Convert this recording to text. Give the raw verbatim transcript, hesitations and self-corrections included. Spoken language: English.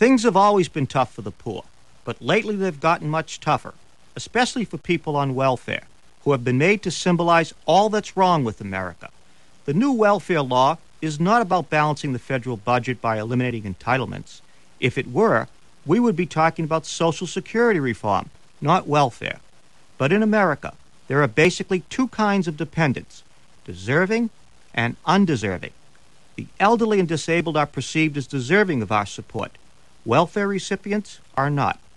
Things have always been tough for the poor, but lately they've gotten much tougher, especially for people on welfare, who have been made to symbolize all that's wrong with America. The new welfare law is not about balancing the federal budget by eliminating entitlements. If it were, we would be talking about Social Security reform, not welfare. But in America, there are basically two kinds of dependents, deserving and undeserving. The elderly and disabled are perceived as deserving of our support. Welfare recipients are not.